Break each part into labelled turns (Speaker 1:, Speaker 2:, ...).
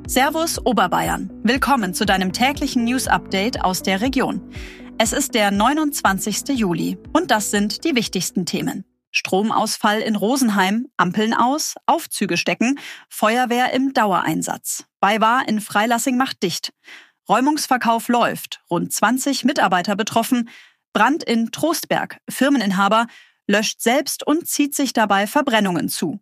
Speaker 1: Servus Oberbayern. Willkommen zu deinem täglichen News-Update aus der Region. Es ist der 29. Juli und das sind die wichtigsten Themen. Stromausfall in Rosenheim, Ampeln aus, Aufzüge stecken, Feuerwehr im Dauereinsatz. BayWa in Freilassing macht dicht. Räumungsverkauf läuft, rund 20 Mitarbeiter betroffen. Brand in Trostberg, Firmeninhaber löscht selbst und zieht sich dabei Verbrennungen zu.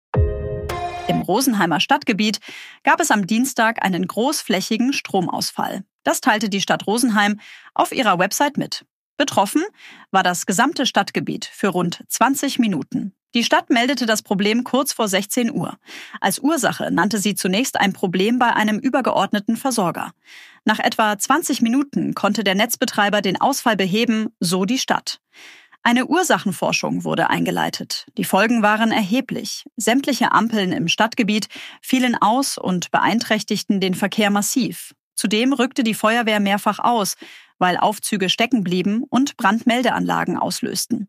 Speaker 1: Im Rosenheimer Stadtgebiet gab es am Dienstag einen großflächigen Stromausfall. Das teilte die Stadt Rosenheim auf ihrer Website mit. Betroffen war das gesamte Stadtgebiet für rund 20 Minuten. Die Stadt meldete das Problem kurz vor 16 Uhr. Als Ursache nannte sie zunächst ein Problem bei einem übergeordneten Versorger. Nach etwa 20 Minuten konnte der Netzbetreiber den Ausfall beheben, so die Stadt. Eine Ursachenforschung wurde eingeleitet. Die Folgen waren erheblich. Sämtliche Ampeln im Stadtgebiet fielen aus und beeinträchtigten den Verkehr massiv. Zudem rückte die Feuerwehr mehrfach aus, weil Aufzüge stecken blieben und Brandmeldeanlagen auslösten.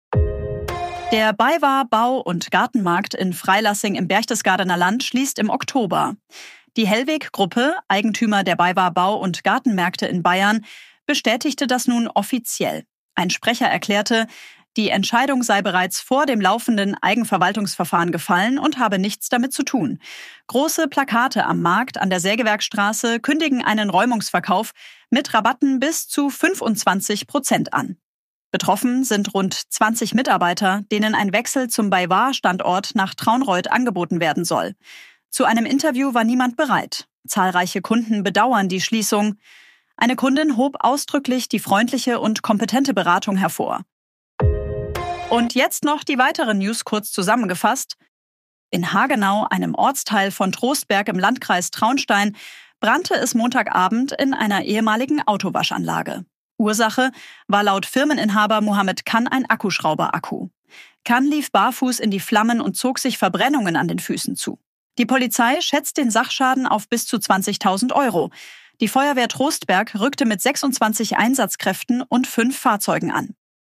Speaker 1: Der BayWa Bau- und Gartenmarkt in Freilassing im Berchtesgadener Land schließt im Oktober. Die Hellweg-Gruppe, Eigentümer der BayWa Bau- und Gartenmärkte in Bayern, bestätigte das nun offiziell. Ein Sprecher erklärte, die Entscheidung sei bereits vor dem laufenden Eigenverwaltungsverfahren gefallen und habe nichts damit zu tun. Große Plakate am Markt an der Sägewerkstraße kündigen einen Räumungsverkauf mit Rabatten bis zu 25% an. Betroffen sind rund 20 Mitarbeiter, denen ein Wechsel zum BayWa-Standort nach Traunreut angeboten werden soll. Zu einem Interview war niemand bereit. Zahlreiche Kunden bedauern die Schließung. Eine Kundin hob ausdrücklich die freundliche und kompetente Beratung hervor. Und jetzt noch die weiteren News kurz zusammengefasst. In Hagenau, einem Ortsteil von Trostberg im Landkreis Traunstein, brannte es Montagabend in einer ehemaligen Autowaschanlage. Ursache war laut Firmeninhaber Mohammed Kann ein Akkuschrauber-Akku. Kann lief barfuß in die Flammen und zog sich Verbrennungen an den Füßen zu. Die Polizei schätzt den Sachschaden auf bis zu 20.000 Euro. Die Feuerwehr Trostberg rückte mit 26 Einsatzkräften und 5 Fahrzeugen an.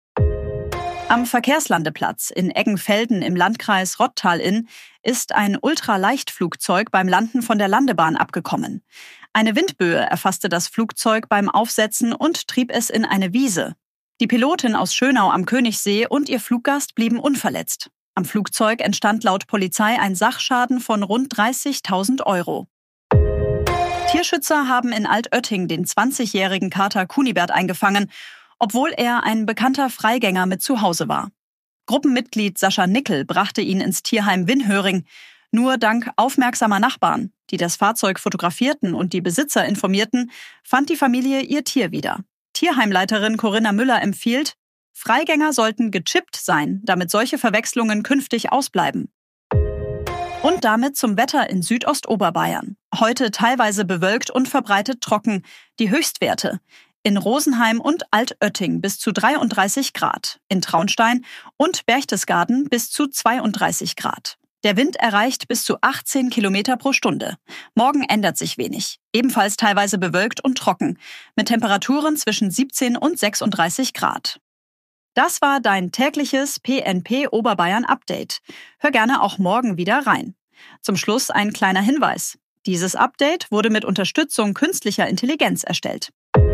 Speaker 1: Am Verkehrslandeplatz in Eggenfelden im Landkreis Rottal-Inn ist ein Ultraleichtflugzeug beim Landen von der Landebahn abgekommen. Eine Windböe erfasste das Flugzeug beim Aufsetzen und trieb es in eine Wiese. Die Pilotin aus Schönau am Königssee und ihr Fluggast blieben unverletzt. Am Flugzeug entstand laut Polizei ein Sachschaden von rund 30.000 Euro. Tierschützer haben in Altötting den 20-jährigen Kater Kunibert eingefangen, obwohl er ein bekannter Freigänger mit zu Hause war. Gruppenmitglied Sascha Nickel brachte ihn ins Tierheim Winhöring. Nur dank aufmerksamer Nachbarn, die das Fahrzeug fotografierten und die Besitzer informierten, fand die Familie ihr Tier wieder. Tierheimleiterin Corinna Müller empfiehlt, Freigänger sollten gechippt sein, damit solche Verwechslungen künftig ausbleiben. Und damit zum Wetter in Südostoberbayern. Heute teilweise bewölkt und verbreitet trocken. Die Höchstwerte: in Rosenheim und Altötting bis zu 33 Grad, in Traunstein und Berchtesgaden bis zu 32 Grad. Der Wind erreicht bis zu 18 Kilometer pro Stunde. Morgen ändert sich wenig. Ebenfalls teilweise bewölkt und trocken, mit Temperaturen zwischen 17 und 36 Grad. Das war dein tägliches PNP Oberbayern Update. Hör gerne auch morgen wieder rein. Zum Schluss ein kleiner Hinweis. Dieses Update wurde mit Unterstützung künstlicher Intelligenz erstellt.